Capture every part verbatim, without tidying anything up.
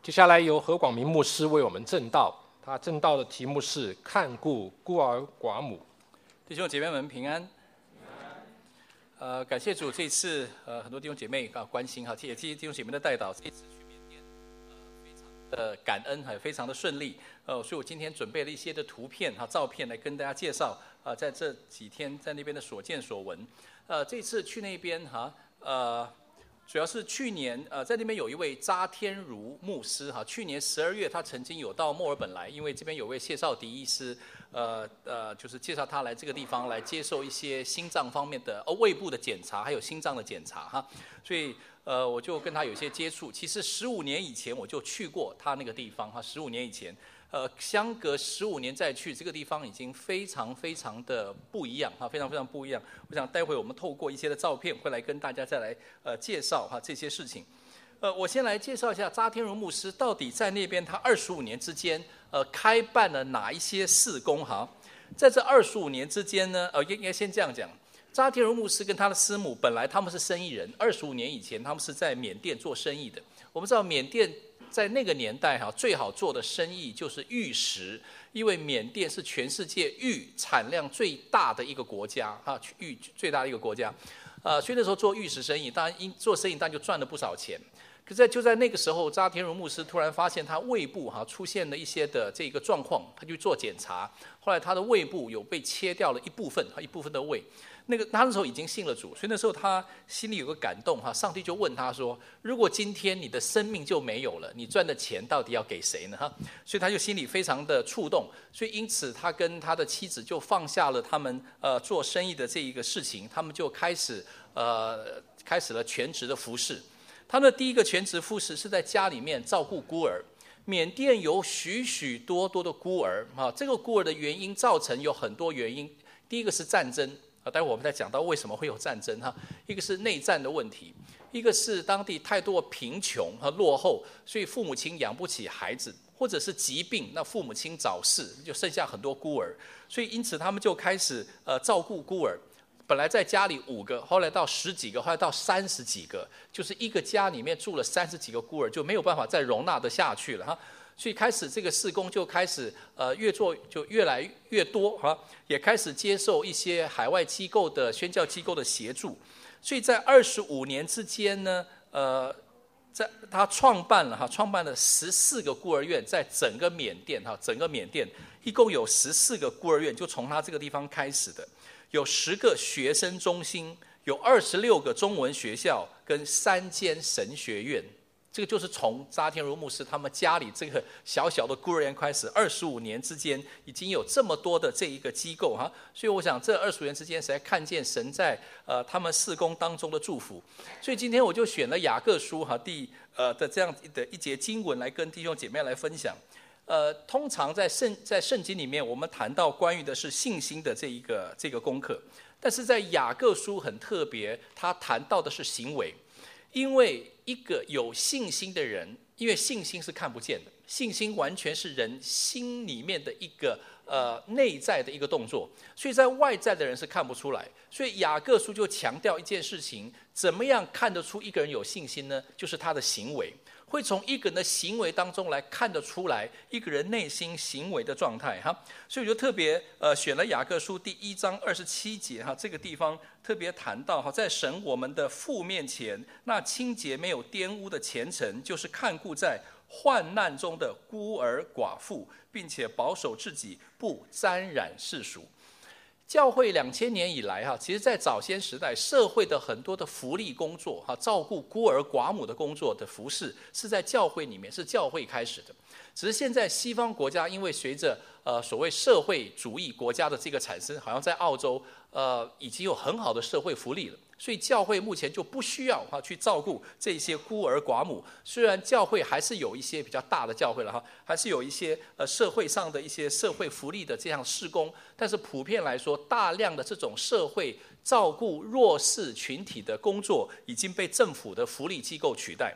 接下来由何广明牧师为我们证道，他证道的题目是看顾孤儿寡母。 弟兄姐妹们平安。呃，感谢主，这次呃很多弟兄姐妹啊关心哈，也谢谢弟兄姐妹的代祷，这次去缅甸呃非常的感恩，还非常的顺利。呃，所以我今天准备了一些的图片哈、照片来跟大家介绍啊、呃，在这几天在那边的所见所闻。呃，这次去那边哈，呃。主要是去年，呃，在那边有一位查天如牧师哈，去年十二月他曾经有到墨尔本来，因为这边有位谢绍迪医师，呃呃，就是介绍他来这个地方来接受一些心脏方面的、哦胃部的检查，还有心脏的检查哈，所以呃我就跟他有一些接触。其实十五年以前我就去过他那个地方哈，十五年以前。呃，相隔十五年再去这个地方，已经非常非常的不一样哈，非常非常不一样。我想待会我们透过一些的照片，会来跟大家再来呃介绍哈这些事情。呃，我先来介绍一下查天如牧师到底在那边他二十五年之间，呃，开办了哪一些事工哈？在这二十五年之间呢，呃，应该先这样讲。查天如牧师跟他的师母本来他们是生意人，二十五年以前他们是在缅甸做生意的。我们知道缅甸在那个年代哈，最好做的生意就是玉石，因为缅甸是全世界玉产量最大的一个国家哈，玉最大的一个国家，呃，所以那时候做玉石生意，当然因做生意当然就赚了不少钱。可是在就在那个时候，查天如牧师突然发现他胃部哈出现了一些的这个状况，他就做检查，后来他的胃部有被切掉了一部分，一部分的胃。那个他那时候已经信了主，所以那时候他心里有个感动哈，上帝就问他说：如果今天你的生命就没有了，你赚的钱到底要给谁呢？哈，所以他就心里非常的触动，所以因此他跟他的妻子就放下了他们呃做生意的这一个事情，他们就开始呃开始了全职的服事。他们的第一个全职服事是在家里面照顾孤儿。缅甸有许许多多的孤儿哈，这个孤儿的原因造成有很多原因，第一个是战争。啊，待会我们再讲到为什么会有战争哈。一个是内战的问题，一个是当地太多贫穷和落后，所以父母亲养不起孩子，或者是疾病，那父母亲早逝，就剩下很多孤儿，所以因此他们就开始呃照顾孤儿。本来在家里五个，后来到十几个，后来到三十几个，就是一个家里面住了三十几个孤儿，就没有办法再容纳得下去了哈。所以开始这个事工就开始呃越做就越来越多哈，也开始接受一些海外机构的宣教机构的协助。所以在二十五年之间呢，呃，在他创办了哈，创办了十四个孤儿院，在整个缅甸哈，整个缅甸一共有十四个孤儿院，就从他这个地方开始的，有十个学生中心，有二十六个中文学校跟三间神学院。这个就是从查天如牧师他们家里这个小小的孤儿院开始，二十五年之间已经有这么多的这一个机构哈，所以我想这二十五年之间实在看见神在呃他们事工当中的祝福。所以今天我就选了雅各书哈第呃的这样的一节经文来跟弟兄姐妹来分享。呃，通常在圣在圣经里面，我们谈到关于的是信心的这一个这个功课，但是在雅各书很特别，他谈到的是行为。因为一个有信心的人，因为信心是看不见的，信心完全是人心里面的一个呃内在的一个动作，所以在外在的人是看不出来。所以雅各书就强调一件事情：怎么样看得出一个人有信心呢？就是他的行为，会从一个人的行为当中来看得出来一个人内心行为的状态哈。所以我就特别呃选了雅各书第一章二十七节哈，这个地方特别谈到哈，在神我们的父面前，那清洁没有玷污的虔诚，就是看顾在患难中的孤儿寡妇，并且保守自己不沾染世俗。教会两千年以来哈，其实在早先时代，社会的很多的福利工作哈，照顾孤儿寡母的工作的服事，是在教会里面，是教会开始的。只是现在西方国家因为随着呃所谓社会主义国家的这个产生，好像在澳洲呃已经有很好的社会福利了，所以教会目前就不需要哈去照顾这些孤儿寡母。虽然教会还是有一些比较大的教会了哈，还是有一些呃社会上的一些社会福利的这样事工，但是普遍来说，大量的这种社会照顾弱势群体的工作已经被政府的福利机构取代。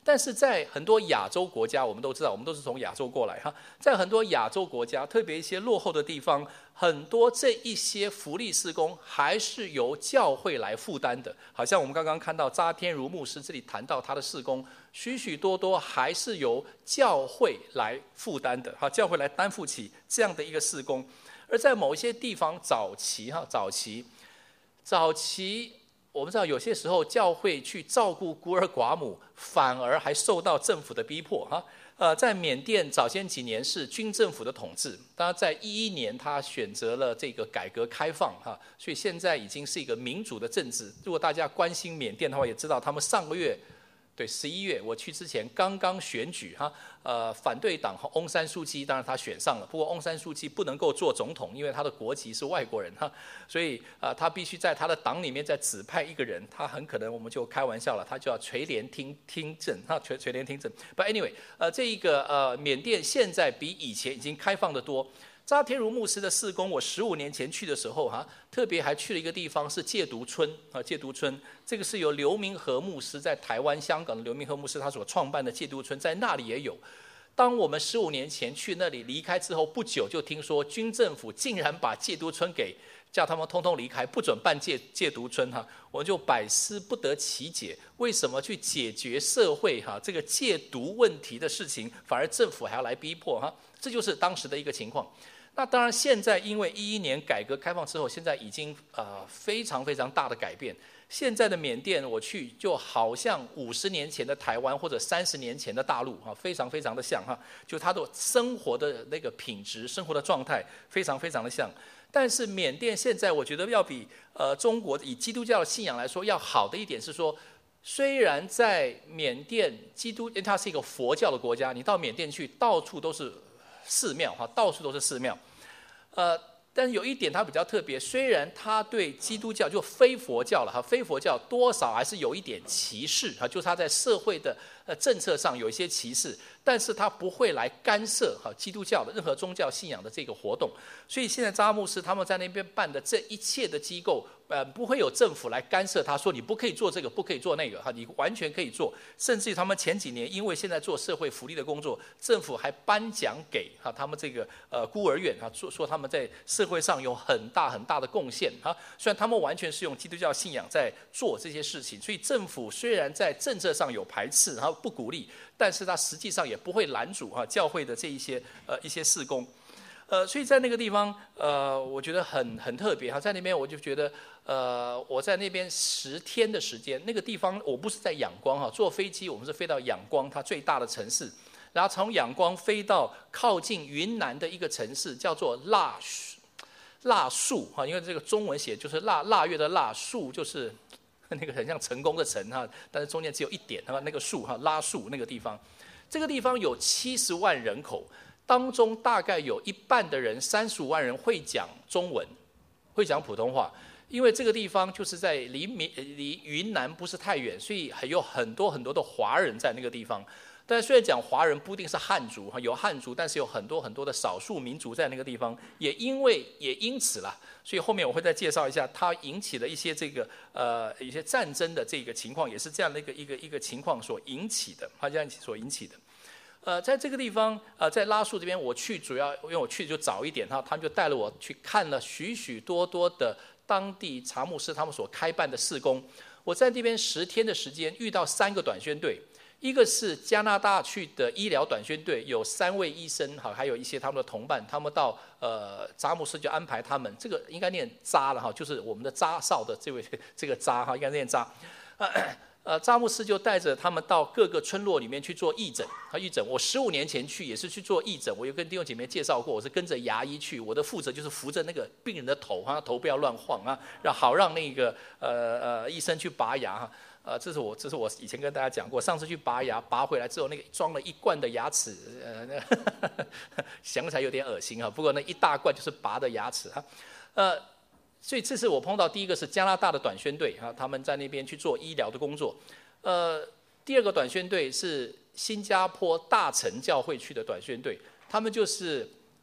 但是在很多亚洲国家，我们都知道，我们都是从亚洲过来哈，在很多亚洲国家，特别一些落后的地方，很多这一些福利事工还是由教会来负担的。好像我们刚刚看到查天如牧师这里谈到他的事工，许许多多还是由教会来负担的，哈，教会来担负起这样的一个事工。而在某一些地方，早期哈，早期，早期，我们知道有些时候教会去照顾孤儿寡母，反而还受到政府的逼迫哈。呃，在缅甸早先几年是军政府的统治，当然在一一年他选择了这个改革开放哈，所以现在已经是一个民主的政治。如果大家关心缅甸的话，也知道他们上个月。对，十一月我去之前刚刚选举哈，呃，反对党和翁山书记，当然他选上了，不过翁山书记不能够做总统，因为他的国籍是外国人哈，所以呃，他必须在他的党里面再指派一个人，他很可能我们就开玩笑了，他就要垂帘听听政哈，垂垂帘听政。But anyway， 呃，这一个呃，缅甸现在比以前已经开放得多。查天如牧师的事工，我十五年前去的时候哈，特别还去了一个地方是戒毒村啊，戒毒村这个是由刘明和牧师在台湾、香港的刘明和牧师他所创办的戒毒村，在那里也有。当我们十五年前去那里离开之后，不久就听说军政府竟然把戒毒村给叫他们通通离开，不准办戒戒毒村哈，我就百思不得其解，为什么去解决社会哈这个戒毒问题的事情，反而政府还要来逼迫哈？这就是当时的一个情况。那当然，现在因为一一年改革开放之后，现在已经呃非常非常大的改变。现在的缅甸我去就好像五十年前的台湾或者三十年前的大陆哈，非常非常的像哈，就它的生活的那个品质、生活的状态非常非常的像。但是缅甸现在我觉得要比呃中国以基督教的信仰来说要好的一点是说，虽然在缅甸基督，因为它是一个佛教的国家，你到缅甸去到处都是。寺庙哈，到处都是寺庙，呃，但是有一点它比较特别，虽然它对基督教就非佛教了哈，非佛教多少还是有一点歧视哈，就是它在社会的呃政策上有一些歧视，但是它不会来干涉哈基督教的任何宗教信仰的这个活动，所以现在扎牧师他们在那边办的这一切的机构。呃，不会有政府来干涉他，说你不可以做这个，不可以做那个，哈，你完全可以做。甚至于他们前几年，因为现在做社会福利的工作，政府还颁奖给哈他们这个呃孤儿院啊，说说他们在社会上有很大很大的贡献哈。虽然他们完全是用基督教信仰在做这些事情，所以政府虽然在政策上有排斥，然后不鼓励，但是他实际上也不会拦阻哈教会的这一些呃一些事工。呃，所以在那个地方，呃，我觉得很很特别哈，在那边我就觉得，呃，我在那边十天的时间，那个地方我不是在仰光哈，坐飞机我们是飞到仰光，它最大的城市，然后从仰光飞到靠近云南的一个城市，叫做腊腊戍哈，因为这个中文写就是腊腊月的腊，戍就是那个很像成功的成哈，但是中间只有一点哈，那个戍哈拉戍那个地方，这个地方有七十万人口。当中大概有一半的人，三十五万人会讲中文，会讲普通话。因为这个地方就是在离缅离云南不是太远，所以还有很多很多的华人在那个地方。但虽然讲华人不一定是汉族，有汉族，但是有很多很多的少数民族在那个地方。也因为也因此啦，所以后面我会再介绍一下，它引起了一些这个呃一些战争的这个情况，也是这样的一个一个一个情况所引起的，它这样所引起的。呃，在这个地方，呃，在拉树这边，我去主要因为我去就早一点哈，他们就带了我去看了许许多多的当地查牧师他们所开办的事工。我在那边十天的时间，遇到三个短宣队，一个是加拿大去的医疗短宣队，有三位医生哈，还有一些他们的同伴，他们到呃查牧师就安排他们，这个应该念扎了哈，就是我们的扎少的这位这个扎哈，应该念扎。呃呃，查牧师就带着他们到各个村落里面去做义诊。啊，义诊，我十五年前去也是去做义诊，我有跟弟兄姐妹介绍过，我是跟着牙医去，我的负责就是扶着那个病人的头哈，头不要乱晃啊，让好让那个呃呃医生去拔牙哈。呃，这是我这是我以前跟大家讲过，上次去拔牙，拔回来之后那个装了一罐的牙齿，呃，那呵呵想起来有点恶心哈。不过那一大罐就是拔的牙齿哈，呃。所以这次我碰到第一个是加拿大的短宣队啊，他们在那边去做医疗的工作。呃，第二个短宣队是新加坡大城教会去的短宣队，他们就是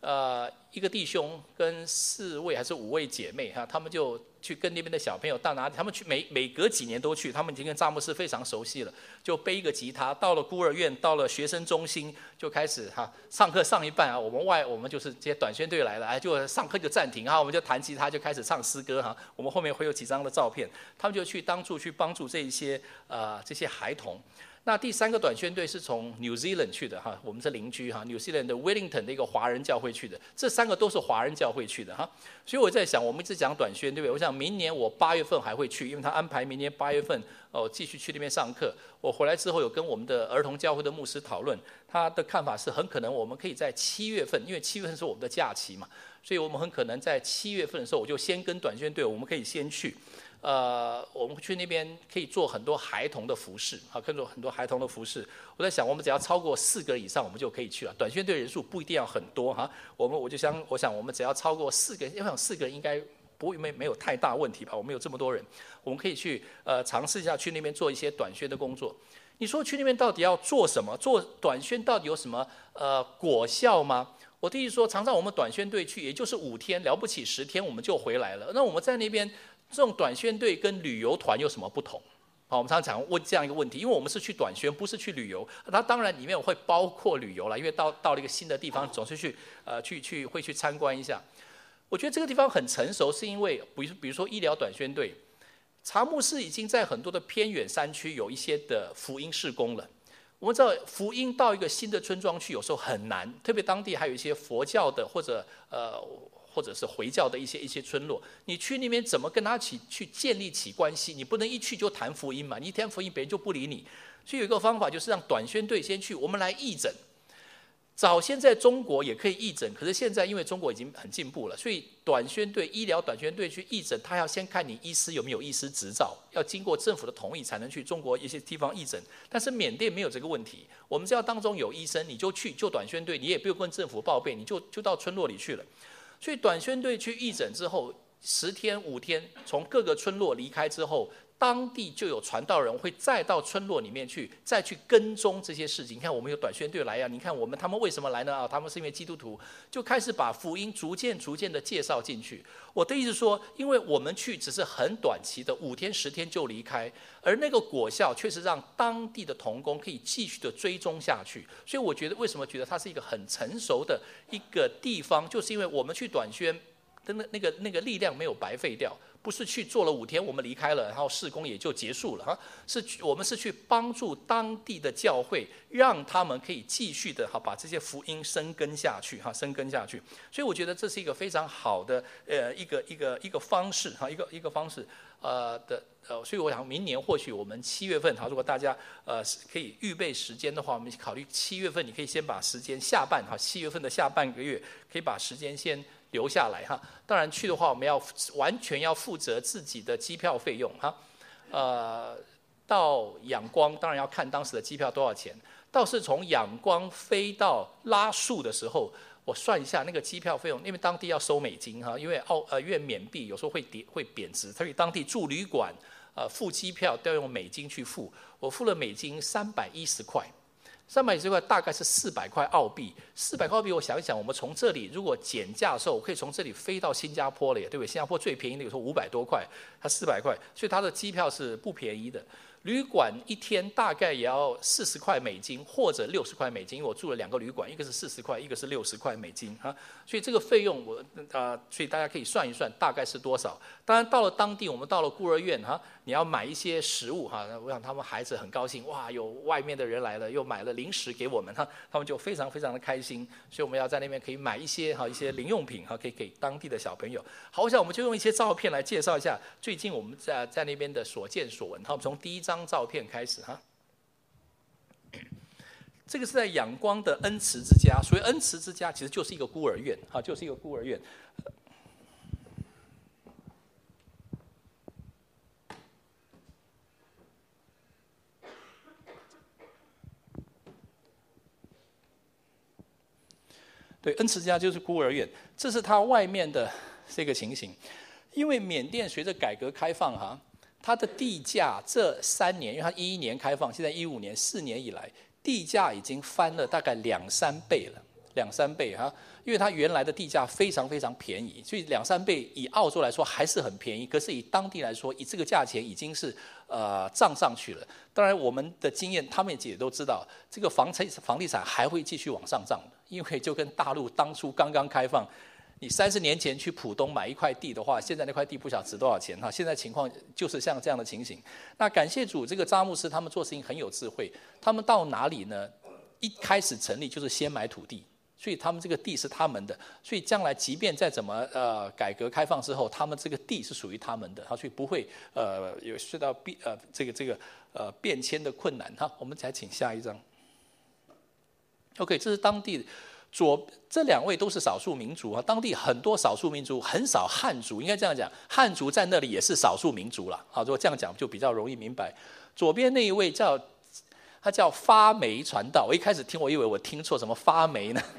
呃，一个弟兄跟四位还是五位姐妹哈，他们就去跟那边的小朋友到哪里？他们去每每隔几年都去，他们已经跟扎牧师非常熟悉了，就背一个吉他，到了孤儿院，到了学生中心，就开始哈上课上一半啊，我们外我们就是这些短宣队来了，哎，就上课就暂停哈，我们就弹吉他就开始唱诗歌哈，我们后面会有几张的照片，他们就去当助去帮助这一些呃这些孩童。那第三个短宣队是从 New Zealand 去的哈，我们是邻居哈 ，New Zealand 的 Wellington 的一个华人教会去的，这三个都是华人教会去的哈，所以我在想，我们一直讲短宣对不对？我想明年我八月份还会去，因为他安排明年八月份哦继续去那边上课。我回来之后有跟我们的儿童教会的牧师讨论，他的看法是很可能我们可以在七月份，因为七月份是我们的假期嘛，所以我们很可能在七月份的时候，我就先跟短宣队，我们可以先去。呃，我们去那边可以做很多孩童的服饰，啊，可以做很多孩童的服饰。我在想，我们只要超过四个以上，我们就可以去了。短宣队人数不一定要很多哈，我们我就想，我想我们只要超过四个人，因为四个人应该不会没没有太大问题吧？我们有这么多人，我们可以去呃尝试一下去那边做一些短宣的工作。你说去那边到底要做什么？做短宣到底有什么呃果效吗？我的意思说，常常我们短宣队去，也就是五天，了不起十天我们就回来了。那我们在那边。这种短宣队跟旅游团有什么不同？好，我们常常问这样一个问题，因为我们是去短宣，不是去旅游。它当然里面会包括旅游了，因为到到了一个新的地方，总是去呃去去会去参观一下。我觉得这个地方很成熟，是因为比如比如说医疗短宣队，查牧士已经在很多的偏远山区有一些的福音事工了。我们知道福音到一个新的村庄去，有时候很难，特别当地还有一些佛教的或者呃。或者是回教的一些一些村落，你去那边怎么跟他起去建立起关系？你不能一去就谈福音嘛，你一谈福音别人就不理你。所以有一个方法就是让短宣队先去，我们来义诊。早先在中国也可以义诊，可是现在因为中国已经很进步了，所以短宣队、医疗短宣队去义诊，他要先看你医师有没有医师执照，要经过政府的同意才能去中国一些地方义诊。但是缅甸没有这个问题，我们只要当中有医生，你就去就短宣队，你也不用跟政府报备，你就就到村落里去了。所以短宣队去义诊之后，十天五天，从各个村落离开之后，当地就有传道人会再到村落里面去，再去跟踪这些事情。你看我们有短宣队来呀、啊，你看我们他们为什么来呢？啊，他们是因为基督徒，就开始把福音逐渐逐渐的介绍进去。我的意思说，因为我们去只是很短期的五天十天就离开，而那个果效却是让当地的同工可以继续的追踪下去。所以我觉得为什么觉得它是一个很成熟的一个地方，就是因为我们去短宣的那那个那个力量没有白费掉。不是去做了五天我们离开了，然后事工也就结束了哈，是我们是去帮助当地的教会，让他们可以继续的哈把这些福音生根下去哈，生根下去。所以我觉得这是一个非常好的呃一个一个一个方式哈，一个一个方式呃的呃，所以我想明年或许我们七月份哈，如果大家呃可以预备时间的话，我们考虑七月份，你可以先把时间下半哈，七月份的下半个月可以把时间先留下来哈，当然去的话，我们要完全要负责自己的机票费用哈。呃，到仰光当然要看当时的机票多少钱。倒是从仰光飞到拉树的时候，我算一下那个机票费用，因为当地要收美金哈，因为澳呃因为缅币有时候会跌会贬值，所以当地住旅馆呃付机票都要用美金去付。我付了美金三百一十块。三百一十块大概是四百块澳币，四百块澳币，我想一想，我们从这里如果减价的时候，我可以从这里飞到新加坡了耶，对不对？新加坡最便宜的有时候五百多块，它四百块，所以它的机票是不便宜的。旅馆一天大概也要四十块美金或者六十块美金，因为我住了两个旅馆，一个是四十块，一个是六十块美金哈，所以这个费用我啊、呃，所以大家可以算一算大概是多少。当然到了当地，我们到了孤儿院哈，你要买一些食物哈，我想他们孩子很高兴，哇，有外面的人来了，又买了零食给我们哈，他们就非常非常的开心。所以我们要在那边可以买一些哈一些零用品哈，可以给当地的小朋友。好，我想我们就用一些照片来介绍一下最近我们在在那边的所见所闻。好，我们从第一张照片开始哈。这个是在仰光的恩慈之家，所谓恩慈之家其实就是一个孤儿院哈，就是一个孤儿院。对，恩慈家就是孤儿院，这是它外面的这个情形。因为缅甸随着改革开放哈，它的地价这三年，因为它一一年开放，现在一五年四年以来，地价已经翻了大概两三倍了。 两三倍哈，因为它原来的地价非常非常便宜，所以两三倍以澳洲来说还是很便宜。可是以当地来说，以这个价钱已经是呃涨上去了。当然，我们的经验，他们也都知道，这个房产房地产还会继续往上涨的，因为就跟大陆当初刚刚开放。你三十年前去浦东买一块地的话，现在那块地不晓得值多少钱哈。现在情况就是像这样的情形。那感谢主，这个扎牧师他们做事情很有智慧。他们到哪里呢？一开始成立就是先买土地，所以他们这个地是他们的。所以将来即便再怎么呃改革开放之后，他们这个地是属于他们的，所以不会呃有受到变呃这个这个呃变迁的困难哈。我们再请下一张。OK， 这是当地。左这两位都是少数民族啊，当地很多少数民族，很少汉族，应该这样讲，汉族在那里也是少数民族了。好，如果这样讲就比较容易明白。左边那一位叫他叫发霉传道，我一开始听我以为我听错，什么发霉呢？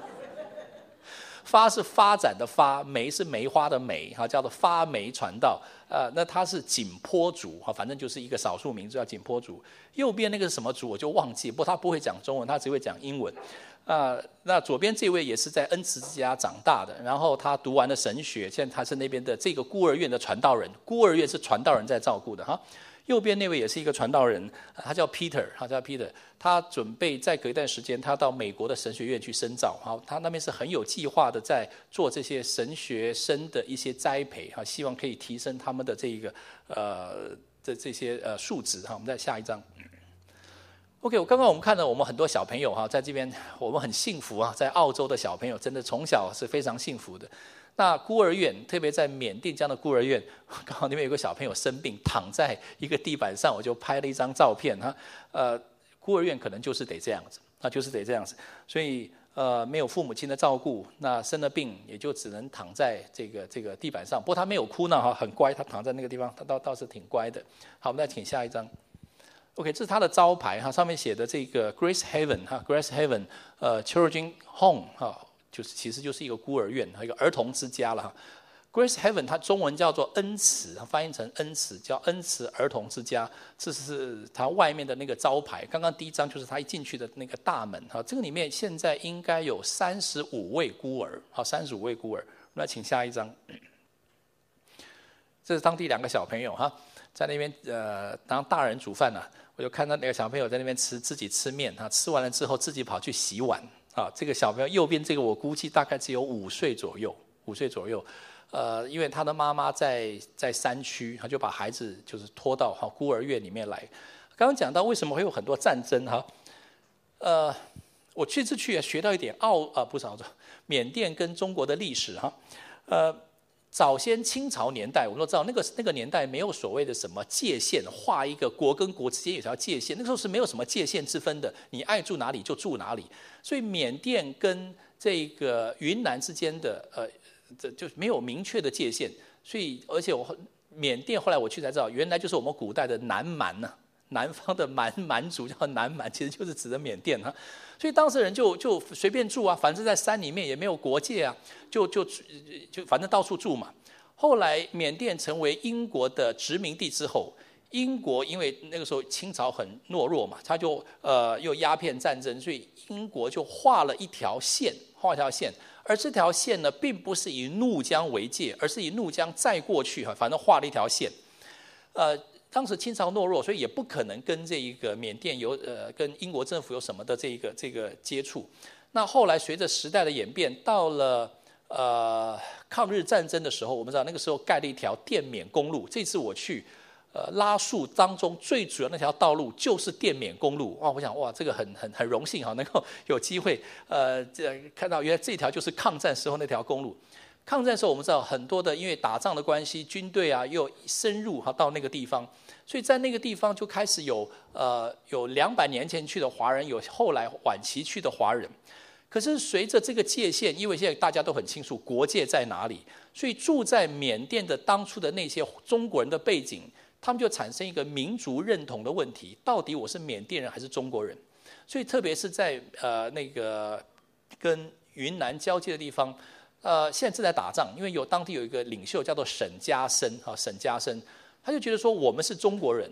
发是发展的发，梅是梅花的梅，哈，叫做发霉传道。呃，那他是景颇族，哈，反正就是一个少数民族叫景颇族。右边那个是什么族我就忘记，不过他不会讲中文，他只会讲英文。呃，那左边这位也是在恩慈之家长大的，然后他读完了神学，现在他是那边的这个孤儿院的传道人，孤儿院是传道人在照顾的哈。右边那位也是一个传道人，他叫 Peter， 他叫 Peter， 他准备再隔一段时间，他到美国的神学院去深造，好，他那边是很有计划的在做这些神学生的一些栽培，哈，希望可以提升他们的这个呃这这些呃素质，哈，我们再下一张。OK， 我刚刚我们看到我们很多小朋友哈，在这边我们很幸福啊，在澳洲的小朋友真的从小是非常幸福的。那孤儿院，特别在缅甸这样的孤儿院，刚好那边有个小朋友生病，躺在一个地板上，我就拍了一张照片哈。呃，孤儿院可能就是得这样子，那就是得这样子，所以呃没有父母亲的照顾，那生了病也就只能躺在这个这个地板上。不过他没有哭闹哈，很乖，他躺在那个地方，他倒倒是挺乖的。好，我们再请下一张。OK， 这是他的招牌哈，上面写的这个 Grace Haven 哈 ，Grace Haven 呃 Children Home 哈，就是其实就是一个孤儿院，一个儿童之家了哈。Grace Haven 它中文叫做恩慈，翻译成恩慈，叫恩慈儿童之家，这是它外面的那个招牌。刚刚第一张就是他一进去的那个大门哈，这个里面现在应该有三十五位孤儿，好，三十五位孤儿。那请下一张，这是当地两个小朋友哈，在那边呃当大人煮饭呢。我就看到那个小朋友在那边吃，自己吃面哈，吃完了之后自己跑去洗碗啊。这个小朋友右边这个我估计大概只有五岁左右，五岁左右。呃，因为他的妈妈在在山区，他就把孩子就是拖到哈孤儿院里面来。刚刚讲到为什么会有很多战争哈，呃，我这次去也学到一点澳啊、呃、不是澳洲，缅甸跟中国的历史哈，呃。早先清朝年代，我们都知道那个那个年代没有所谓的什么界限，画一个国跟国之间有条界限，那个时候是没有什么界限之分的，你爱住哪里就住哪里。所以缅甸跟这个云南之间的呃，这就没有明确的界限。所以而且我缅甸后来我去才知道，原来就是我们古代的南蛮呢、啊，南方的蛮蛮族叫南蛮，其实就是指的缅甸哈。所以当时人就就随便住啊，反正在山里面也没有国界啊，就就就反正到处住嘛。后来缅甸成为英国的殖民地之后，英国因为那个时候清朝很懦弱嘛，他就呃又鸦片战争，所以英国就画了一条线，画一条线。而这条线呢，并不是以怒江为界，而是以怒江再过去哈，反正画了一条线，呃。当时清朝懦弱，所以也不可能跟这一个缅甸有呃跟英国政府有什么的这个这个接触。那后来随着时代的演变，到了呃抗日战争的时候，我们知道那个时候盖了一条滇缅公路。这次我去呃拉树当中最主要那条道路就是滇缅公路。哇，我想哇这个很很很荣幸哈，能够有机会呃这看到原来这条就是抗战时候那条公路。抗战的时候，我们知道很多的，因为打仗的关系，军队啊又深入哈到那个地方，所以在那个地方就开始有呃有两百年前去的华人，有后来晚期去的华人。可是随着这个界限，因为现在大家都很清楚国界在哪里，所以住在缅甸的当初的那些中国人的背景，他们就产生一个民族认同的问题：到底我是缅甸人还是中国人？所以特别是在呃那个跟云南交界的地方。呃，现在正在打仗，因为有当地有一个领袖叫做沈家生，哈，沈家生，他就觉得说我们是中国人，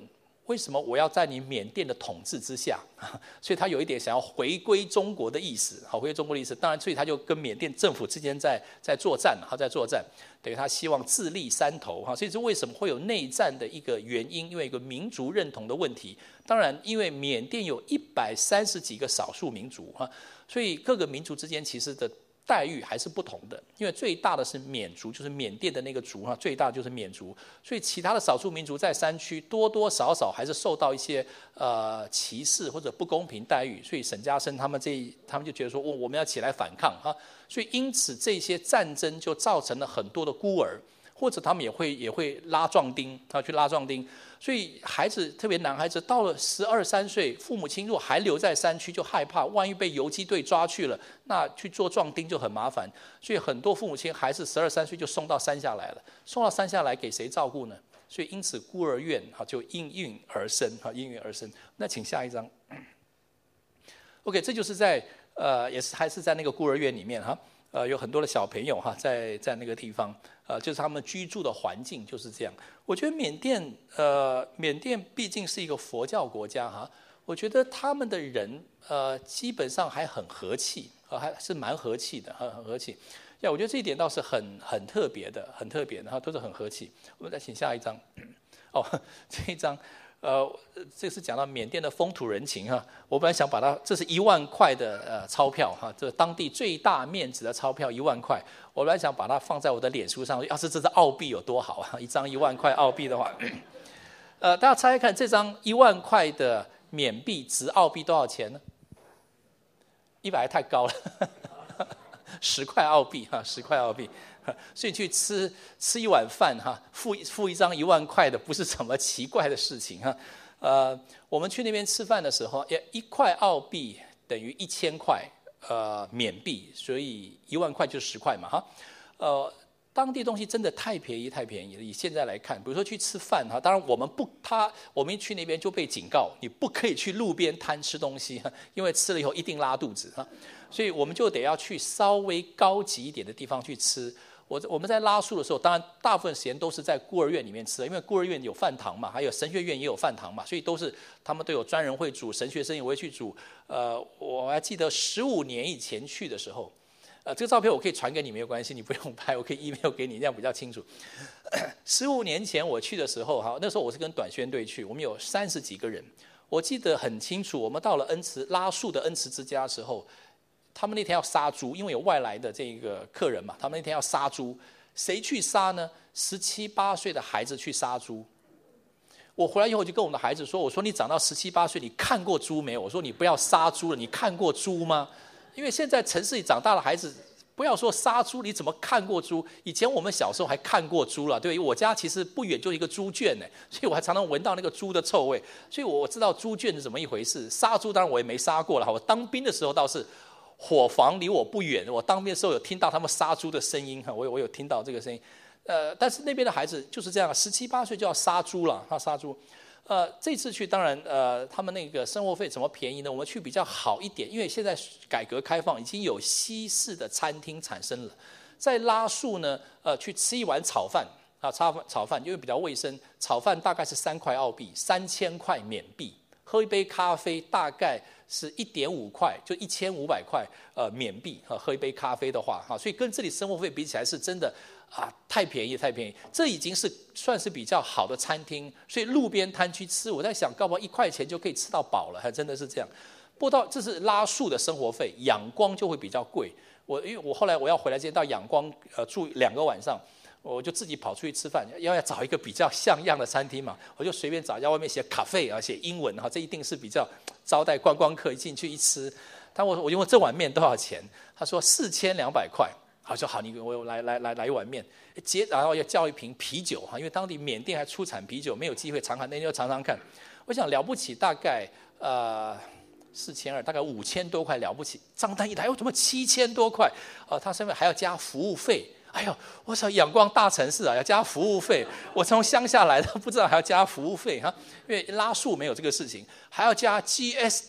为什么我要在你缅甸的统治之下？所以他有一点想要回归中国的意思，好，回归中国的意思。当然，所以他就跟缅甸政府之间在在作战，他在作战，等于他希望自立山头哈。所以这为什么会有内战的一个原因？因为一个民族认同的问题。当然，因为缅甸有一百三十几个少数民族哈，所以各个民族之间其实的待遇还是不同的，因为最大的是缅族，就是缅甸的那个族哈，最大的就是缅族，所以其他的少数民族在山区多多少少还是受到一些呃歧视或者不公平待遇，所以沈家声他们这他们就觉得说，哦，我们要起来反抗哈，所以因此这些战争就造成了很多的孤儿，或者他们也会也会拉壮丁啊，去拉壮丁。所以孩子，特别男孩子，到了十二三岁，父母亲如果还留在山区，就害怕万一被游击队抓去了，那去做壮丁就很麻烦。所以很多父母亲还是十二三岁就送到山下来了，送到山下来给谁照顾呢？所以因此孤儿院哈就应运而生哈，应运而生。那请下一张。OK， 这就是在呃也是还是在那个孤儿院里面哈。呃，有很多的小朋友哈，在在那个地方，呃，就是他们居住的环境就是这样。我觉得缅甸，呃，缅甸毕竟是一个佛教国家哈，我觉得他们的人，呃，基本上还很和气，呃，还是蛮和气的，很很和气。呀，我觉得这一点倒是很很特别的，很特别的哈，都是很和气。我们再请下一张。哦，这一张。呃，这是讲到缅甸的风土人情哈。我本来想把它，这是一万块的呃钞票哈，这当地最大面值的钞票一万块。我本来想把它放在我的脸书上，要是这是澳币有多好啊！一张一万块澳币的话，呃，大家猜猜看，这张一万块的缅币值澳币多少钱呢？一百太高了，十块澳币哈，十块澳币。所以去吃吃一碗饭哈，付付一张一万块的，不是什么奇怪的事情哈。呃，我们去那边吃饭的时候，一块澳币等于一千块呃缅币，所以一万块就是十块嘛哈。呃，当地东西真的太便宜太便宜了。以现在来看，比如说去吃饭哈，当然我们不他我们一去那边就被警告，你不可以去路边摊吃东西，因为吃了以后一定拉肚子哈。所以我们就得要去稍微高级一点的地方去吃。我我们在拉素的时候，当然大部分时间都是在孤儿院里面吃，因为孤儿院有饭堂嘛，还有神学院也有饭堂嘛，所以都是他们都有专人会煮，神学生也会去煮。呃，我还记得十五年以前去的时候，呃，这个照片我可以传给你没有关系，你不用拍，我可以 email 给你，这样比较清楚。十五年前我去的时候，哈，那时候我是跟短宣队去，我们有三十几个人，我记得很清楚。我们到了恩慈拉素的恩慈之家的时候。他们那天要杀猪，因为有外来的这个客人嘛，他们那天要杀猪，谁去杀呢？十七八岁的孩子去杀猪。我回来以后就跟我们的孩子说：“我说你长到十七八岁，你看过猪没有？我说你不要杀猪了，你看过猪吗？因为现在城市里长大的孩子，不要说杀猪，你怎么看过猪？以前我们小时候还看过猪了，对，我家其实不远就一个猪圈呢，所以我还常常闻到那个猪的臭味，所以我知道猪圈是怎么一回事。杀猪当然我也没杀过了，我当兵的时候倒是。”伙房离我不远，我当兵的时候有听到他们杀猪的声音，我有我有听到这个声音，呃，但是那边的孩子就是这样，十七八岁就要杀猪了，他杀猪，呃，这次去当然，呃，他们那个生活费怎么便宜呢？我们去比较好一点，因为现在改革开放，已经有西式的餐厅产生了，在拉素呢，呃，去吃一碗炒饭啊，炒饭炒饭因为比较卫生，炒饭大概是三块澳币，三千块缅币，喝一杯咖啡大概。是一点五块，就一千五百块，呃，缅币哈，喝一杯咖啡的话哈，所以跟这里生活费比起来是真的啊，太便宜太便宜。这已经是算是比较好的餐厅，所以路边摊去吃，我在想，搞不好一块钱就可以吃到饱了，还真的是这样。不到这是拉素的生活费，仰光就会比较贵。我因为我后来我要回来，今天到仰光呃住两个晚上。我就自己跑出去吃饭，要要找一个比较像样的餐厅嘛，我就随便找，在外面写咖啡啊，写英文哈，这一定是比较招待观光客。一进去一吃，他我我因为这碗面多少钱？他说四千两百块。好，说好，你我来来来来一碗面，接然后要叫一瓶啤酒哈，因为当地缅甸还出产啤酒，没有机会尝尝，那天就尝尝看。我想了不起，大概呃四千二，大概五千多块了不起。账单一来，为什么七千多块？哦、呃，他上面还要加服务费。哎呦，我操！仰光大城市啊，要加服务费。我从乡下来的，不知道还要加服务费哈，因为拉素没有这个事情，还要加 G S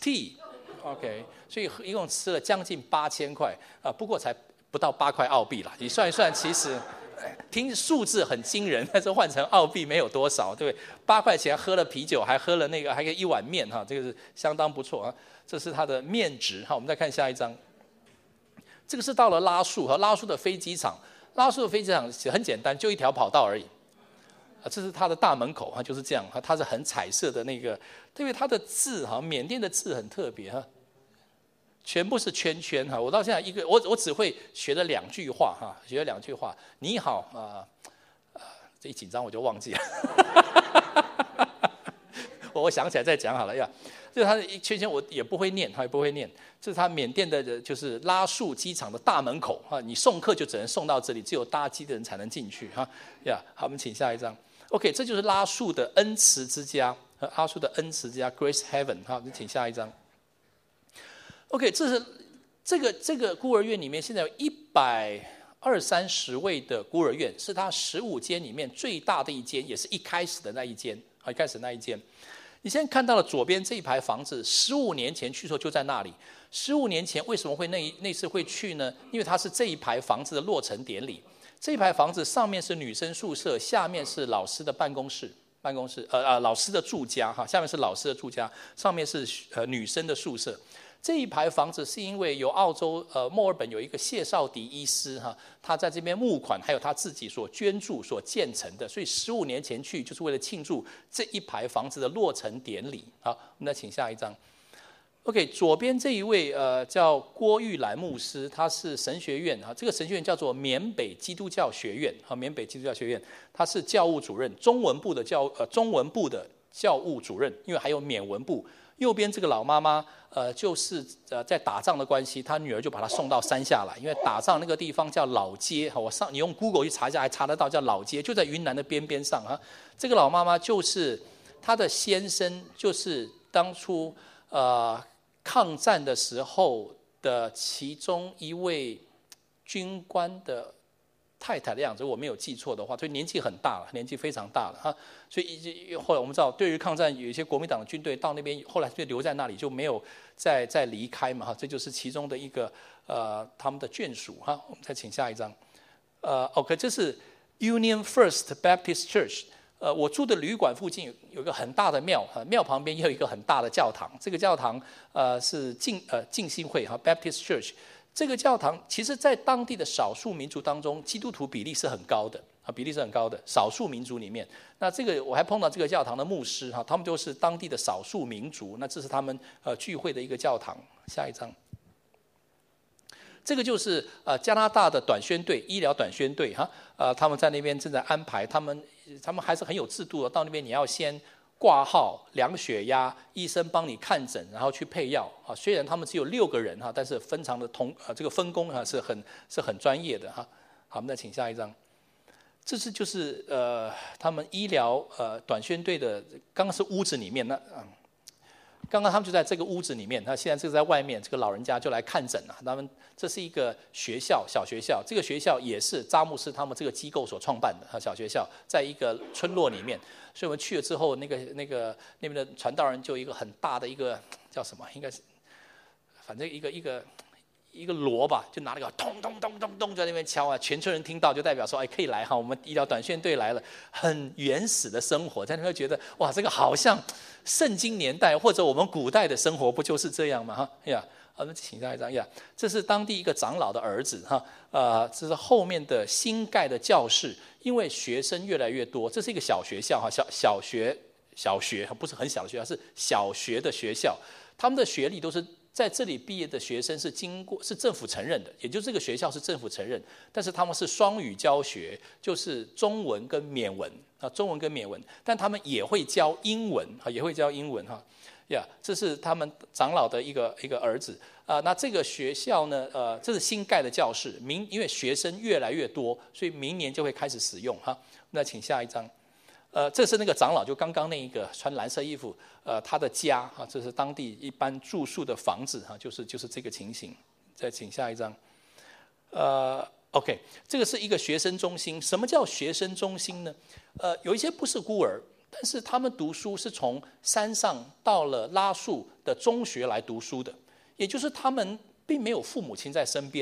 T。OK， 所以一共吃了将近八千块啊，不过才不到八块澳币啦。你算一算，其实听数字很惊人，但是换成澳币没有多少，对不对？八块钱喝了啤酒，还喝了那个，还有一碗面哈，这个是相当不错啊。这是它的面值哈。我们再看下一张，这个是到了拉素哈，拉素的飞机场，拉素的飞机场很简单，就一条跑道而已。啊，这是它的大门口哈，就是这样哈，它是很彩色的那个，因为它的字哈，缅甸的字很特别哈。全部是圈圈哈，我到现在一个我我只会学了两句话哈，学了两句话，你好啊，呃，这一紧张我就忘记了，我想起来再讲好了呀。这它的一圈圈我也不会念，他也不会念。这是他缅甸的，就是拉素机场的大门口哈，你送客就只能送到这里，只有搭机的人才能进去哈呀。好，我们请下一张。OK， 这就是拉素的恩慈之家，拉素的恩慈之家 Grace Heaven。好，我们请下一张。OK， 这是这个这个孤儿院里面，现在有一百二三十位的孤儿院，是它十五间里面最大的一间，也是一开始的那一间啊，一开始那一间。你现在看到了左边这一排房子，十五年前去的时候就在那里。十五年前为什么会那那次会去呢？因为它是这一排房子的落成典礼。这一排房子上面是女生宿舍，下面是老师的办公室。办公室呃呃老师的住家哈，下面是老师的住家，上面是呃女生的宿舍。这一排房子是因为由澳洲呃墨尔本有一个谢绍迪医师哈，他在这边募款，还有他自己所捐助所建成的，所以十五年前去就是为了庆祝这一排房子的落成典礼。好，我们再请下一张。OK， 左边这一位呃叫郭玉兰牧师，他是神学院哈，这个神学院叫做缅北基督教学院哈，缅北基督教学院，他是教务主任，中文部的教呃中文部的教务主任，因为还有缅文部。右边这个老妈妈，呃，就是呃在打仗的关系，她女儿就把她送到山下来，因为打仗那个地方叫老街，我上你用 Google 去查一下，还查得到叫老街，就在云南的边边上啊。这个老妈妈就是她的先生，就是当初呃抗战的时候的其中一位军官的太太的样子，我没有记错的话，所以年纪很大了，年纪非常大了哈。所以后来我们知道，对于抗战有一些国民党的军队到那边，后来就留在那里，就没有再再离开嘛哈。这就是其中的一个呃他们的眷属哈。我们再请下一张。呃 ，OK， 这是 Union First Baptist Church。呃，我住的旅馆附近有有一个很大的庙哈，庙旁边也有一个很大的教堂。这个教堂呃是浸呃浸信会哈 Baptist Church。这个教堂其实在当地的少数民族当中，基督徒比例是很高的啊，比例是很高的。少数民族里面，那这个我还碰到这个教堂的牧师哈，他们就是当地的少数民族，那这是他们呃聚会的一个教堂。下一张，这个就是呃加拿大的短宣队，医疗短宣队哈，呃他们在那边正在安排，他们他们还是很有制度的，到那边你要先挂号、量血压，医生帮你看诊，然后去配药啊。虽然他们只有六个人哈，但是分常的同呃这个分工哈是很是很专业的哈。好，我们再请下一张。这是就是呃他们医疗呃短宣队的，刚刚是屋子里面那嗯。刚刚他们就在这个屋子里面，他现在这个在外面，这个老人家就来看诊了。他们这是一个学校，小学校，这个学校也是扎牧师他们这个机构所创办的小学校，在一个村落里面。所以我们去了之后，那个那个那边的传道人就一个很大的一个叫什么，应该是反正一个一个一个锣吧，就拿那个咚咚咚咚咚在那边敲啊，全村人听到就代表说，哎，可以来哈，我们医疗短宣队来了。很原始的生活，在那边觉得哇，这个好像圣经年代或者我们古代的生活，不就是这样吗？哈呀，我们请下一张呀，这是当地一个长老的儿子哈，呃，这是后面的新盖的教室，因为学生越来越多，这是一个小学校哈，小小学小学不是很小的学校，是小学的学校，他们的学历都是。在这里毕业的学生是经过是政府承认的，也就是这个学校是政府承认，但是他们是双语教学，就是中文跟缅文啊，中文跟缅文，但他们也会教英文啊，也会教英文哈，呀，这是他们长老的一个一个儿子啊。那这个学校呢，呃，这是新盖的教室，明因为学生越来越多，所以明年就会开始使用哈。那请下一张。呃，这是那个长老，就刚刚那一个穿蓝色衣服，呃，他的家哈，这是当地一般住宿的房子哈，就是就是这个情形。再请下一张。呃 ，OK， 这个是一个学生中心。什么叫学生中心呢？呃，有一些不是孤儿，但是他们读书是从山上到了拉素的中学来读书的，也就是他们并没有父母亲在身边。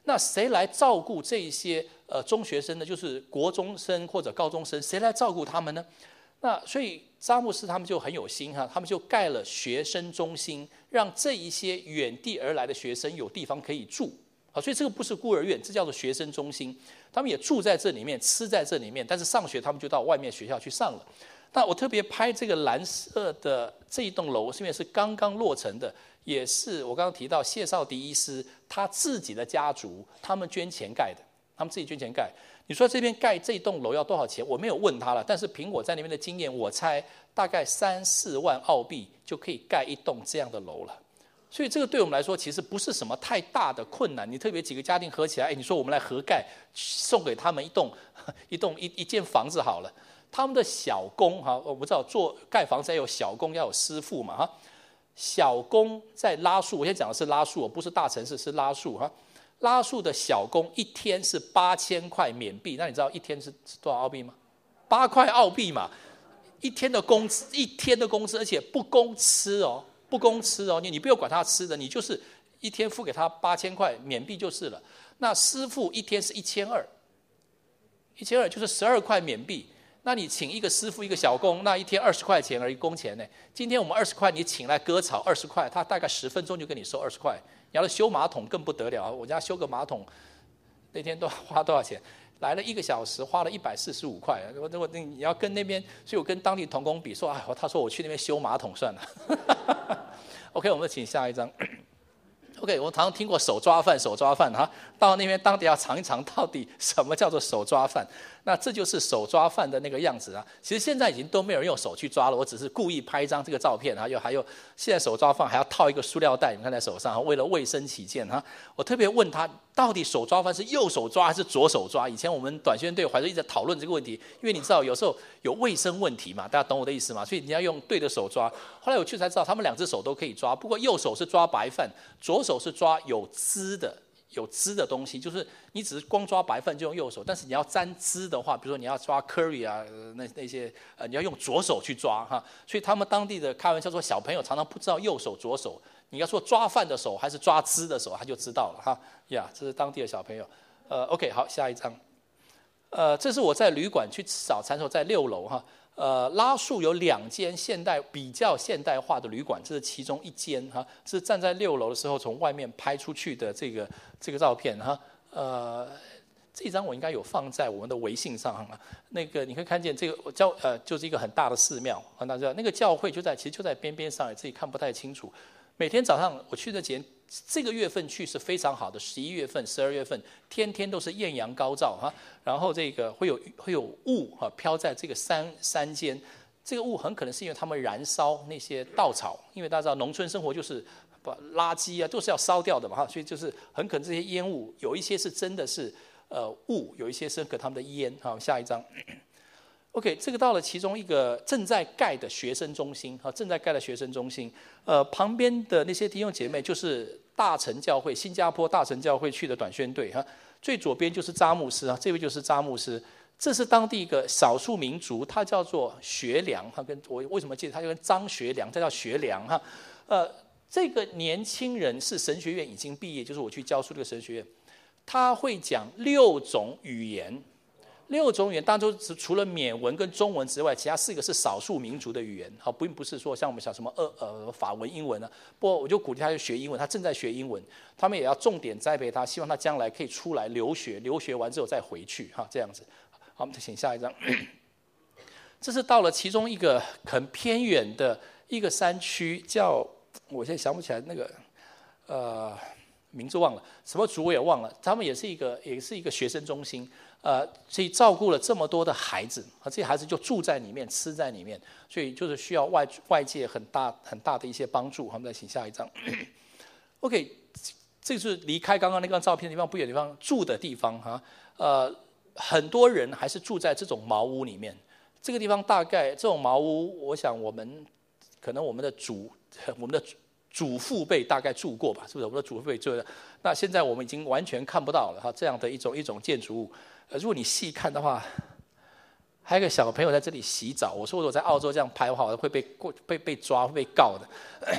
那谁来照顾这一些呃中学生呢？就是国中生或者高中生，谁来照顾他们呢？那所以扎牧师他们就很有心哈，他们就盖了学生中心，让这一些远地而来的学生有地方可以住。好，所以这个不是孤儿院，这叫做学生中心。他们也住在这里面，吃在这里面，但是上学他们就到外面学校去上了。那我特别拍这个蓝色的这一栋楼，是因为是刚刚落成的，也是我刚刚提到谢绍迪医师他自己的家族，他们捐钱盖的，他们自己捐钱盖。你说这边盖这栋楼要多少钱？我没有问他了，但是凭我在那边的经验，我猜大概三四万澳币就可以盖一栋这样的楼了。所以这个对我们来说其实不是什么太大的困难。你特别几个家庭合起来，哎，你说我们来合盖，送给他们一栋一栋一一间房子好了。他们的小工哈，我不知道做盖房子要有小工，要有师傅嘛哈。小工在拉树，我现在讲的是拉树，不是大城市，是拉树哈。拉树的小工一天是八千块缅币，那你知道一天是多少澳币吗？八块澳币嘛，一天的工资，一天的工资，而且不供吃哦，不供吃哦，你你不用管他吃的，你就是一天付给他八千块缅币就是了。那师傅一天是一千二，一千二就是十二块缅币。那你请一个师傅一个小工，那一天二十块钱而已，工钱呢？今天我们二十块，你请来割草二十块，他大概十分钟就跟你收二十块。你要修马桶更不得了，我家修个马桶，那天都花多少钱？来了一个小时，花了一百四十五块。如果你要跟那边，所以我跟当地同工比说，哎，他说我去那边修马桶算了。OK， 我们请下一张。OK， 我常常听过手抓饭，手抓饭哈，到那边当地要尝一尝，到底什么叫做手抓饭？那这就是手抓饭的那个样子啊。其实现在已经都没有人用手去抓了，我只是故意拍一张这个照片哈。又还有现在手抓饭还要套一个塑料袋，你看在手上，为了卫生起见哈。我特别问他，到底手抓饭是右手抓还是左手抓？以前我们短宣队怀着一直在讨论这个问题，因为你知道有时候有卫生问题嘛，大家懂我的意思吗？所以你要用对的手抓。后来我去才知道，他们两只手都可以抓，不过右手是抓白饭，左手是抓有汁的。有汁的东西，就是你只是光抓白饭就用右手，但是你要沾汁的话，比如说你要抓 curry 啊，那那些呃，你要用左手去抓哈。所以他们当地的开玩笑说，小朋友常常不知道右手左手，你要说抓饭的手还是抓汁的手，他就知道了哈。呀，这是当地的小朋友。呃 ，OK， 好，下一张。呃，这是我在旅馆去吃早餐的时候，在六楼哈。呃，拉树有两间现代比较现代化的旅馆，这是其中一间哈，是站在六楼的时候从外面拍出去的这个这个照片哈。呃，这张我应该有放在我们的微信上哈。那个你可以看见这个教呃就是一个很大的寺庙，很大的那个教会就在其实就在边边上，自己看不太清楚。每天早上我去的前这个月份去是非常好的，十一月份、十二月份，天天都是艳阳高照哈。然后这个会有会有雾哈飘在这个山山间，这个雾很可能是因为他们燃烧那些稻草，因为大家知道农村生活就是把垃圾啊都是要烧掉的嘛哈，所以就是很可能这些烟雾有一些是真的是呃雾，有一些是可他们的烟哈。下一张。OK， 这个到了其中一个正在盖的学生中心啊，正在盖的学生中心，呃，旁边的那些弟兄姐妹就是大成教会，新加坡大成教会去的短宣队哈。最左边就是扎牧师啊，这位就是扎牧师，这是当地一个少数民族，他叫做学良，他跟我为什么记得他就跟张学良，他叫学良哈。呃，这个年轻人是神学院已经毕业，就是我去教书这个神学院，他会讲六种语言。六种语言当中，除了缅文跟中文之外，其他四个是少数民族的语言，好，并不是说像我们讲什么呃呃法文、英文啊。不过我就鼓励他去学英文，他正在学英文，他们也要重点栽培他，希望他将来可以出来留学，留学完之后再回去哈，这样子。好，我们再请下一张。这是到了其中一个很偏远的一个山区，叫我现在想不起来那个呃名字忘了，什么族我也忘了。他们也是一个也是一个学生中心。呃，所以照顾了这么多的孩子，啊，这些孩子就住在里面，吃在里面，所以就是需要外外界很大很大的一些帮助。我们再请下一张。OK， 这是离开刚刚那张照片的地方不远的地方住的地方哈。呃，很多人还是住在这种茅屋里面。这个地方大概这种茅屋，我想我们可能我们的祖我们的祖父辈大概住过吧，是不是？我们的祖父辈住的。那现在我们已经完全看不到了哈，这样的一种一种建筑物。呃，如果你细看的话，还有一个小朋友在这里洗澡。我说我在澳洲这样拍的话，我会被被被抓，会被告的。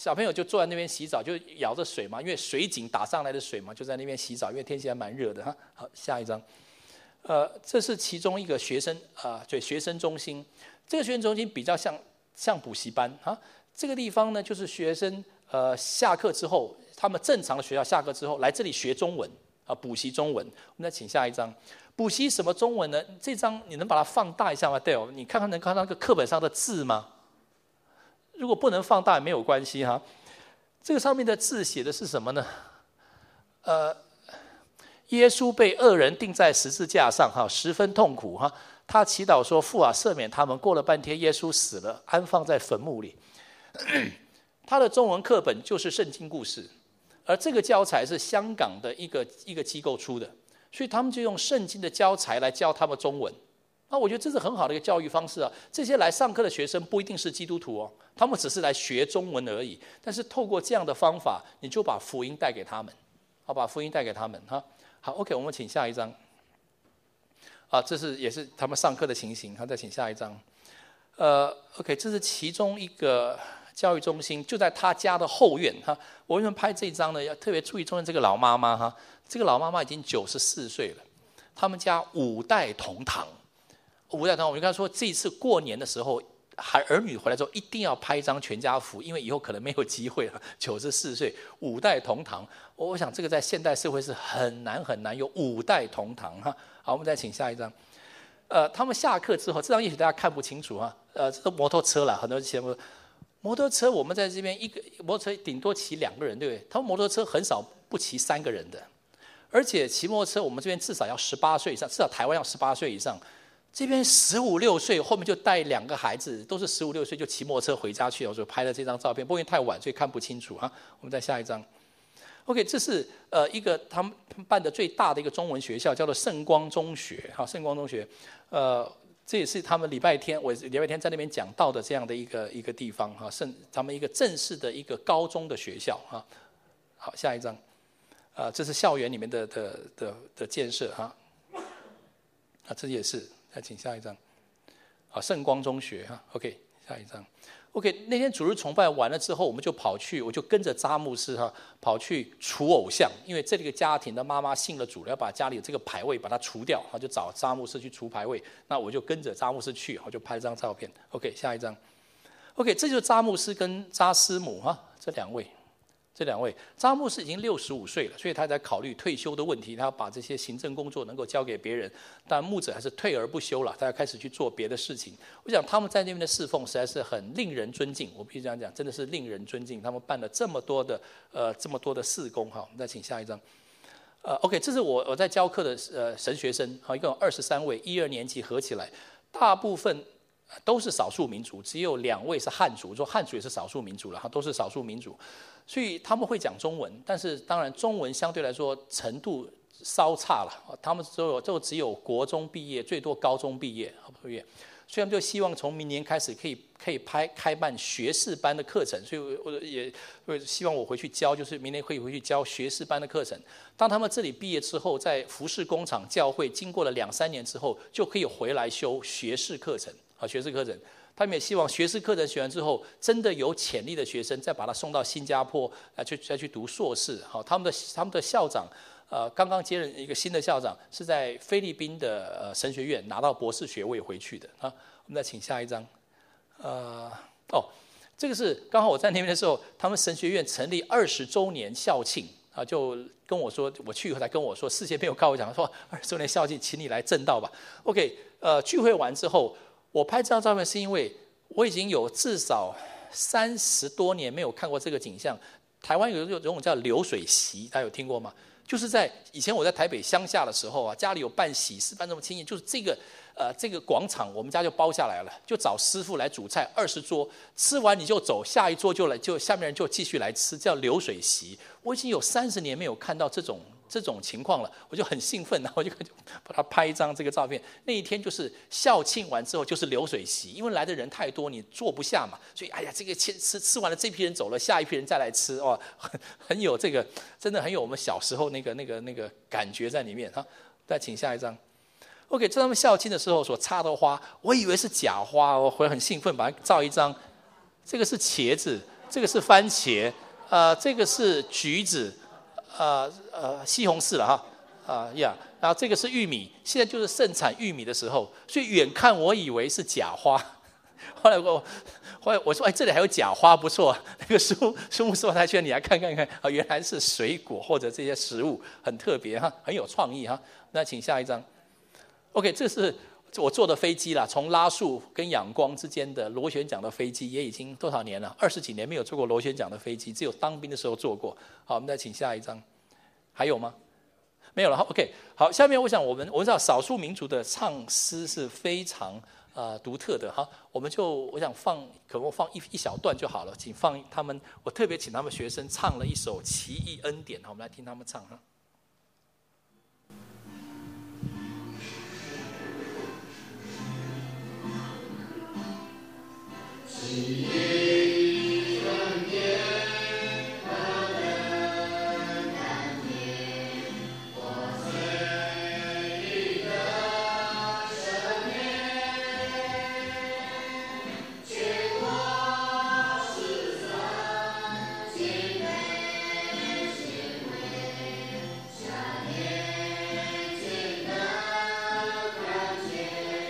小朋友就坐在那边洗澡，就舀着水嘛，因为水井打上来的水嘛，就在那边洗澡，因为天气还蛮热的哈。好，下一张。呃，这是其中一个学生啊、呃，对，学生中心。这个学生中心比较像像补习班哈。这个地方呢，就是学生呃下课之后，他们正常的学校下课之后来这里学中文啊，补习中文。我们再请下一张。补习什么中文呢？这张你能把它放大一下吗 ？Dale， 你看看能看到那个课本上的字吗？如果不能放大也没有关系哈。这个上面的字写的是什么呢？呃，耶稣被恶人钉在十字架上，哈，十分痛苦哈。他祈祷说：“父啊，赦免他们。”过了半天，耶稣死了，安放在坟墓里。他的中文课本就是圣经故事，而这个教材是香港的一个一个机构出的，所以他们就用圣经的教材来教他们中文。那我觉得这是很好的一个教育方式啊！这些来上课的学生不一定是基督徒哦，他们只是来学中文而已。但是透过这样的方法，你就把福音带给他们，好，把福音带给他们哈。好 ，OK， 我们请下一张。啊，这是也是他们上课的情形。好，再请下一张。呃 ，OK， 这是其中一个教育中心，就在他家的后院哈。我为什么拍这张呢？要特别注意中间这个老妈妈哈。这个老妈妈已经九十四岁了，他们家五代同堂。五代同堂，我就跟他说，这一次过年的时候，孩儿女回来之后一定要拍一张全家福，因为以后可能没有机会了。九十四岁，五代同堂，我想这个在现代社会是很难很难有五代同堂哈。好，我们再请下一张。呃，他们下课之后，这张也许大家看不清楚哈。呃，这是摩托车啦，很多骑摩托摩托车，我们在这边一个摩托车顶多骑两个人，对不对？他们摩托车很少不骑三个人的，而且骑摩托车，我们这边至少要十八岁以上，至少台湾要十八岁以上。这边十五六岁，后面就带两个孩子，都是十五六岁就骑摩托车回家去了，我就拍了这张照片。不过因为太晚，所以看不清楚啊。我们再下一张。OK， 这是呃一个他们办的最大的一个中文学校，叫做圣光中学。好，圣光中学，呃，这也是他们礼拜天我礼拜天在那边讲道的这样的一个一个地方哈，圣他们一个正式的一个高中的学校哈。好，下一张。啊、呃，这是校园里面的的的的建设哈。啊，这也是。再请下一张，好，圣光中学哈 ，OK， 下一张 ，OK， 那天主日崇拜完了之后，我们就跑去，我就跟着扎牧师哈，跑去除偶像，因为这里个家庭的妈妈信了主了，要把家里的这个牌位把它除掉，哈，就找扎牧师去除牌位，那我就跟着扎牧师去，我就拍张照片 ，OK， 下一张 ，OK， 这就是扎牧师跟扎师母哈，这两位。这两位，扎牧师已经六十五岁了，所以他在考虑退休的问题，他要把这些行政工作能够交给别人。但牧者还是退而不休了，他要开始去做别的事情。我想他们在那边的侍奉实在是很令人尊敬，我必须这样讲，真的是令人尊敬。他们办了这么多的呃这么多的事工哈，我们再请下一张。呃 ，OK， 这是我我在教课的呃神学生，好，一共有二十三位，一二年级合起来，大部分都是少数民族，只有两位是汉族，说汉族也是少数民族了哈，都是少数民族。所以他们会讲中文，但是当然中文相对来说程度稍差了。他们都有就只有国中毕业，最多高中毕业，毕业。所以他们就希望从明年开始可以可以拍开办学士班的课程。所以我也会希望我回去教，就是明年可以回去教学士班的课程。当他们这里毕业之后，在服事工厂教会经过了两三年之后，就可以回来修学士课程啊，学士课程。他们也希望学士课程学完之后，真的有潜力的学生，再把他送到新加坡来去再去读硕士。好，他们的他们的校长，呃，刚刚接任一个新的校长，是在菲律宾的呃神学院拿到博士学位回去的啊。我们再请下一张，呃，哦，这个是刚好我在那边的时候，他们神学院成立二十周年校庆啊，就跟我说，我去以后才跟我说，事先没有告我讲，说二十周年校庆，请你来正道吧。OK， 呃，聚会完之后。我拍这张照片是因为我已经有至少三十多年没有看过这个景象。台湾有一种叫流水席，大家有听过吗？就是在以前我在台北乡下的时候啊，家里有办喜事办这么亲戚，就是这个呃这个广场我们家就包下来了，就找师傅来煮菜，二十桌吃完你就走，下一桌就来就下面人就继续来吃，叫流水席。我已经有三十年没有看到这种。这种情况了，我就很兴奋，然后我就把它拍一张这个照片。那一天就是校庆完之后就是流水席，因为来的人太多，你坐不下嘛，所以哎呀，这个吃吃吃完了，这批人走了，下一批人再来吃，哦，很很有这个，真的很有我们小时候那个那个那个感觉在里面哈。再请下一张。OK， 这他们校庆的时候所插的花，我以为是假花，我回来很兴奋，把它照一张。这个是茄子。 这个是番茄，呃，这个是橘子，呃呃，西红柿了哈，啊、呃、呀，然后这个是玉米，现在就是盛产玉米的时候，所以远看我以为是假花，后来我后来我说，哎，这里还有假花，不错，那个树树木生态圈，你来看看看，啊，原来是水果或者这些食物，很特别哈，很有创意哈。那请下一张 ，OK， 这是。我坐的飞机啦，从拉束跟仰光之间的螺旋桨的飞机，也已经多少年了？二十几年没有坐过螺旋桨的飞机，只有当兵的时候坐过。好，我们再请下一张，还有吗？没有了。好 ，OK， 好，下面我想我们我们知道少数民族的唱诗是非常呃独特的哈，我们就我想放，可能放一一小段就好了，请放他们，我特别请他们学生唱了一首《奇异恩典》，好，我们来听他们唱哈。奇异恩典，何等甘甜，我罪已得赦免，全我失丧，尽被显微，下眼睛的看见。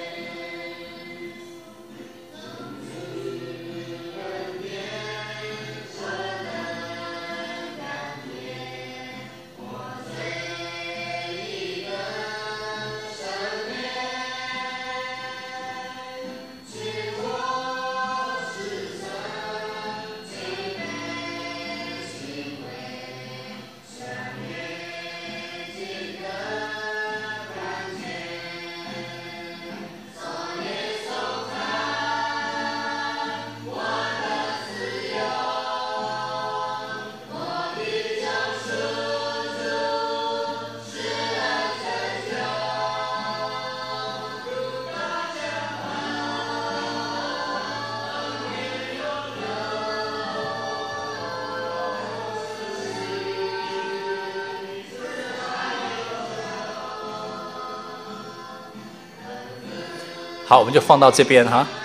好，我们就放到这边哈。